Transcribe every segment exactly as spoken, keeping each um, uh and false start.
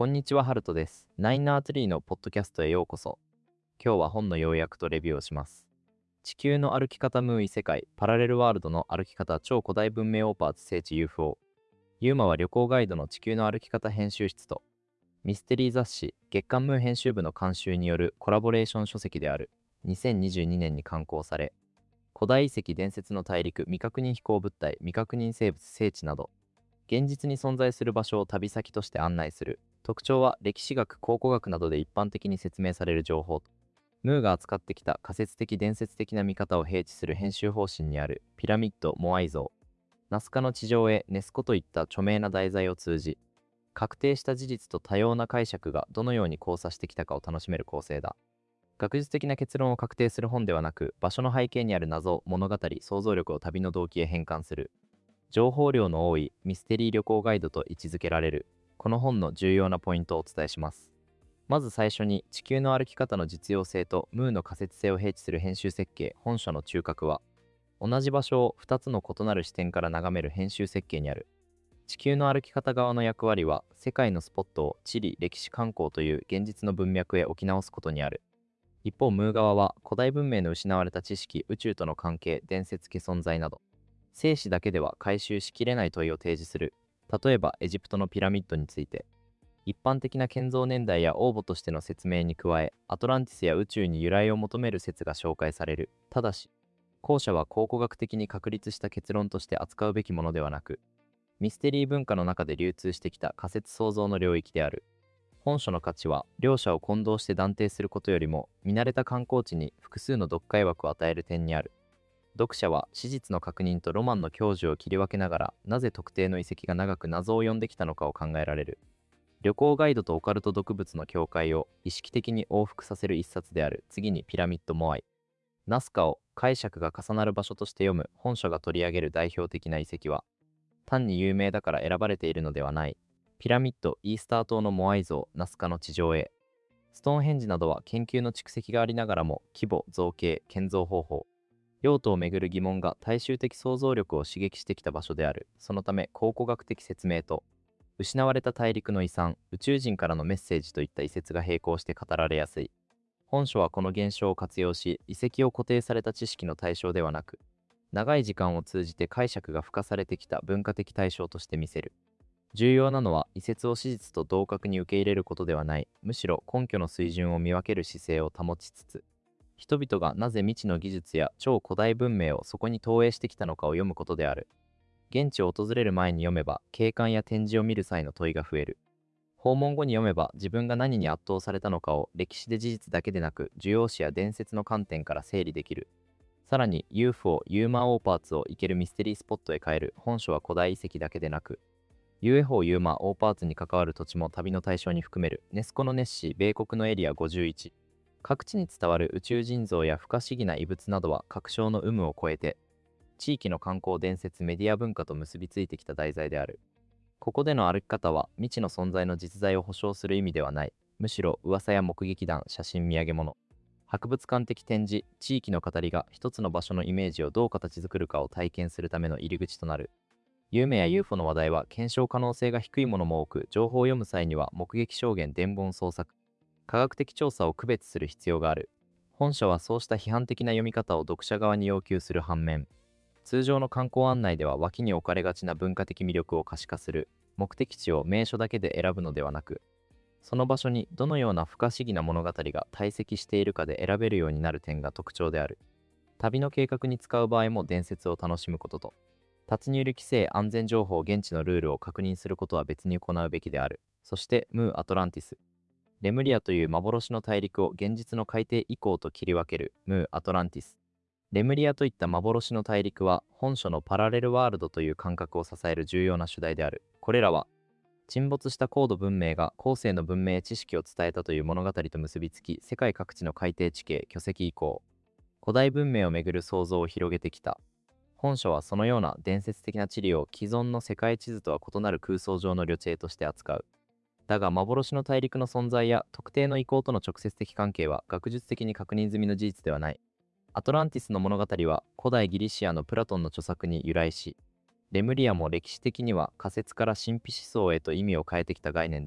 こんにちは、ハルトです。ナインナーツリーのポッドキャストへようこそ。今日は本の要約とレビューをします。地球の歩き方ムー異世界、パラレルワールドの歩き方超古代文明オーパーツ聖地 ユーフォー。ユーマは旅行ガイドの地球の歩き方編集室と、ミステリー雑誌月刊ムー編集部の監修によるコラボレーション書籍である。にせんにじゅうにねんに刊行され、古代遺跡伝説の大陸未確認飛行物体未確認生物聖地など、現実に存在する場所を旅先として案内する。特徴は歴史学、考古学などで一般的に説明される情報と、ムーが扱ってきた仮説的伝説的な見方を併記する編集方針にあるピラミッド、モアイ像、ナスカの地上絵、ネスコといった著名な題材を通じ、確定した事実と多様な解釈がどのように交差してきたかを楽しめる構成だ。学術的な結論を確定する本ではなく、場所の背景にある謎、物語、想像力を旅の動機へ変換する。情報量の多いミステリー旅行ガイドと位置づけられる。この本の重要なポイントをお伝えします。まず最初に、地球の歩き方の実用性とムーの仮説性を併記する編集設計、本書の中核は、同じ場所をふたつの異なる視点から眺める編集設計にある。地球の歩き方側の役割は、世界のスポットを地理、歴史観光という現実の文脈へ置き直すことにある。一方、ムー側は、古代文明の失われた知識、宇宙との関係、伝説的存在など、生死だけでは回収しきれない問いを提示する。例えばエジプトのピラミッドについて、一般的な建造年代や応募としての説明に加え、アトランティスや宇宙に由来を求める説が紹介される。ただし、後者は考古学的に確立した結論として扱うべきものではなく、ミステリー文化の中で流通してきた仮説創造の領域である。本書の価値は、両者を混同して断定することよりも、見慣れた観光地に複数の読解枠を与える点にある。読者は史実の確認とロマンの享受を切り分けながら、なぜ特定の遺跡が長く謎を呼んできたのかを考えられる。旅行ガイドとオカルト毒物の境界を意識的に往復させる一冊である。次にピラミッド・モアイ。ナスカを解釈が重なる場所として読む本書が取り上げる代表的な遺跡は、単に有名だから選ばれているのではない。ピラミッド、イースター島のモアイ像、ナスカの地上絵。ストーンヘンジなどは研究の蓄積がありながらも、規模、造形、建造方法、用途をめぐる疑問が大衆的想像力を刺激してきた場所である。そのため考古学的説明と、失われた大陸の遺産、宇宙人からのメッセージといった遺説が並行して語られやすい。本書はこの現象を活用し、遺跡を固定された知識の対象ではなく、長い時間を通じて解釈が付加されてきた文化的対象として見せる。重要なのは、遺説を史実と同格に受け入れることではない、むしろ根拠の水準を見分ける姿勢を保ちつつ、人々がなぜ未知の技術や超古代文明をそこに投影してきたのかを読むことである。現地を訪れる前に読めば、景観や展示を見る際の問いが増える。訪問後に読めば、自分が何に圧倒されたのかを歴史で事実だけでなく、需要史や伝説の観点から整理できる。さらに ユーフォー、ユーマーオーパーツを行けるミステリースポットへ変える。本書は古代遺跡だけでなく、ユーエフオー ユーマーオーパーツに関わる土地も旅の対象に含める。ネスコのネッシー、米国のエリアごじゅういち。各地に伝わる宇宙人像や不可思議な遺物などは確証の有無を超えて、地域の観光伝説、メディア文化と結びついてきた題材である。ここでの歩き方は未知の存在の実在を保証する意味ではない。むしろ噂や目撃談、写真、土産物、博物館的展示、地域の語りが一つの場所のイメージをどう形作るかを体験するための入り口となる。夢や ユーフォー の話題は検証可能性が低いものも多く、情報を読む際には目撃証言、伝言創作、科学的調査を区別する必要がある。本書はそうした批判的な読み方を読者側に要求する反面、通常の観光案内では脇に置かれがちな文化的魅力を可視化する。目的地を名所だけで選ぶのではなく、その場所にどのような不可思議な物語が堆積しているかで選べるようになる点が特徴である。旅の計画に使う場合も伝説を楽しむことと、立ち入り規制、安全情報、現地のルールを確認することは別に行うべきである。そして、ムー・アトランティス。レムリアという幻の大陸を現実の海底以降と切り分ける。ムー・アトランティス。レムリアといった幻の大陸は、本書のパラレルワールドという感覚を支える重要な主題である。これらは、沈没した高度文明が後世の文明へ知識を伝えたという物語と結びつき、世界各地の海底地形、巨石遺構、古代文明をめぐる想像を広げてきた。本書はそのような伝説的な地理を既存の世界地図とは異なる空想上の旅程として扱う。だが幻の大陸の存在や特定の遺構との直接的関係は学術的に確認済みの事実ではない。アトランティスの物語は古代ギリシアのプラトンの著作に由来し、レムリアも歴史的には仮説から神秘思想へと意味を変えてきた概念である。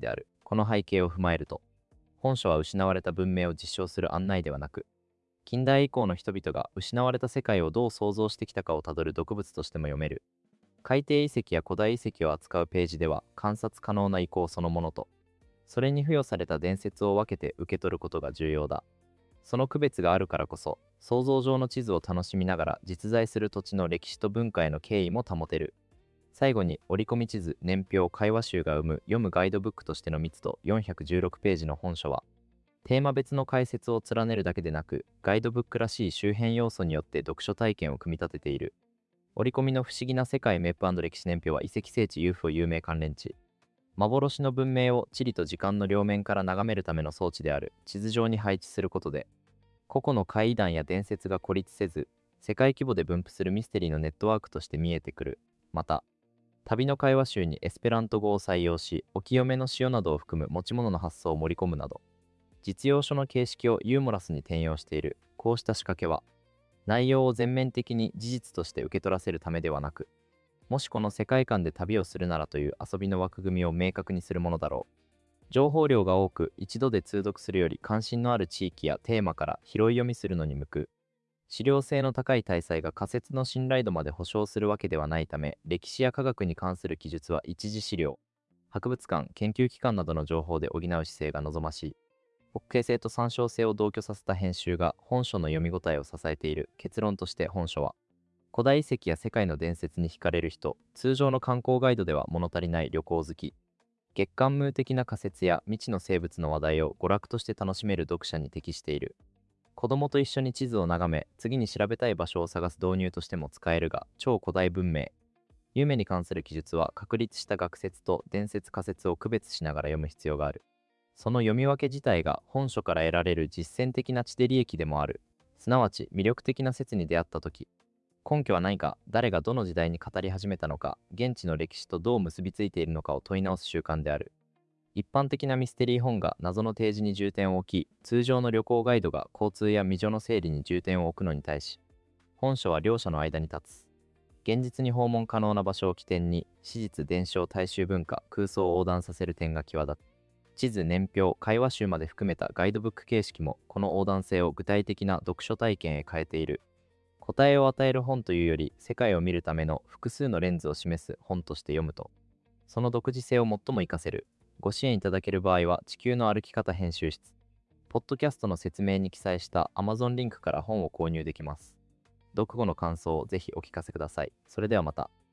この背景を踏まえると、本書は失われた文明を実証する案内ではなく、近代以降の人々が失われた世界をどう創造してきたかをたどる読物としても読める。海底遺跡や古代遺跡を扱うページでは、観察可能な遺構そのものと、それに付与された伝説を分けて受け取ることが重要だ。その区別があるからこそ、想像上の地図を楽しみながら実在する土地の歴史と文化への敬意も保てる。最後に、折り込み地図、年表、会話集が生む読むガイドブックとしての密度よんひゃくじゅうろくページの本書は、テーマ別の解説を連ねるだけでなく、ガイドブックらしい周辺要素によって読書体験を組み立てている。折り込みの不思議な世界メップ&歴史年表は遺跡聖地 ユーフォ 有名関連地。幻の文明を地理と時間の両面から眺めるための装置である地図上に配置することで、個々の怪談や伝説が孤立せず、世界規模で分布するミステリーのネットワークとして見えてくる。また、旅の会話集にエスペラント語を採用し、お清めの塩などを含む持ち物の発想を盛り込むなど、実用書の形式をユーモラスに転用している。こうした仕掛けは、内容を全面的に事実として受け取らせるためではなく、もしこの世界観で旅をするならという遊びの枠組みを明確にするものだろう。情報量が多く、一度で通読するより関心のある地域やテーマから拾い読みするのに向く。資料性の高い体裁が仮説の信頼度まで保証するわけではないため、歴史や科学に関する記述は一次資料、博物館、研究機関などの情報で補う姿勢が望ましい。滑稽性と参照性を同居させた編集が本書の読み応えを支えている。結論として本書は、古代遺跡や世界の伝説に惹かれる人、通常の観光ガイドでは物足りない旅行好き、月刊ムー的な仮説や未知の生物の話題を娯楽として楽しめる読者に適している。子供と一緒に地図を眺め、次に調べたい場所を探す導入としても使えるが、超古代文明、夢に関する記述は確立した学説と伝説仮説を区別しながら読む必要がある。その読み分け自体が本書から得られる実践的な知で利益でもある。すなわち魅力的な説に出会ったとき、根拠は何か、誰がどの時代に語り始めたのか、現地の歴史とどう結びついているのかを問い直す習慣である。一般的なミステリー本が謎の提示に重点を置き、通常の旅行ガイドが交通や未除の整理に重点を置くのに対し、本書は両者の間に立つ。現実に訪問可能な場所を起点に、史実、伝承、大衆文化、空想を横断させる点が際立つ。地図、年表、会話集まで含めたガイドブック形式も、この横断性を具体的な読書体験へ変えている。答えを与える本というより、世界を見るための複数のレンズを示す本として読むと、その独自性を最も活かせる。ご支援いただける場合は、地球の歩き方編集室、ポッドキャストの説明に記載した Amazon リンクから本を購入できます。読後の感想をぜひお聞かせください。それではまた。